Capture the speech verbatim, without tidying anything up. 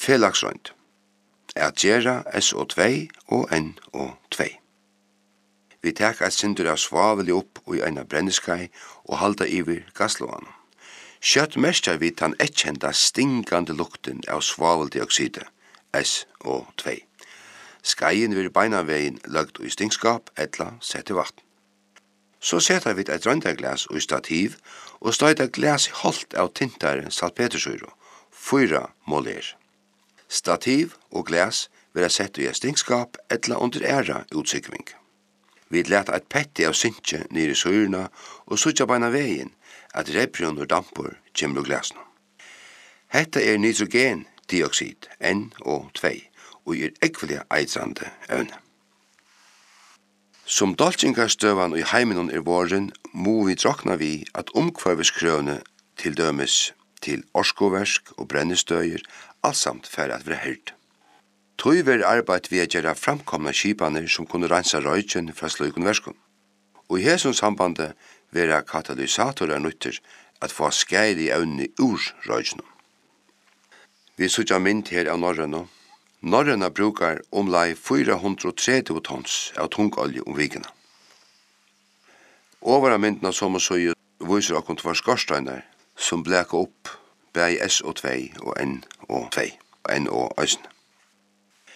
Felagsrønt. At gjera S O två og N O två. Vi tek et sindur av svaveli opp i eina brenneskei og halda iver gasslåan. Kjøtt merskar vi tan ekkjenda stingande lukten av svaveldioxide, S O två. Skeien vil beina vegin lagt i stingskap etla sett i vatn. Så setter vi et røntgenglas og stativ og støyta glas i holdt av tintare salpetersyro, fyra moler. Stativ og glas vil sett i stingskap etla under æra utsikving. Vi leta et petti av synkje nere i syrna og sutja beina vegin at reprion og dampur kjemur glasna. Hetta er nitrogendioxid, N O två, og er ekvelia eitrande evne. Som dolkingarstøvan og i heimenon er våren, må vi drakna vi at omkvarveskrøvne til dømes til orskoversk og brennestøyer, allsamt for at være hørt. Tøy ver arbeid vi at gjøre framkomna skipaner som kunne rensa røyken fra sløykun verskun. Og i hesson sambandet vera katalysatorer nytter at få skæri evne ur røyken. Vi sutja mynd her av Norrøna. Norrøna brukar omlai fyra hundre og tretti tons av tungolje om vikina. Ovara myndna som og søye viser okkur tvar skorsteinar som bleka opp bei S O två og N O två, N O eisen.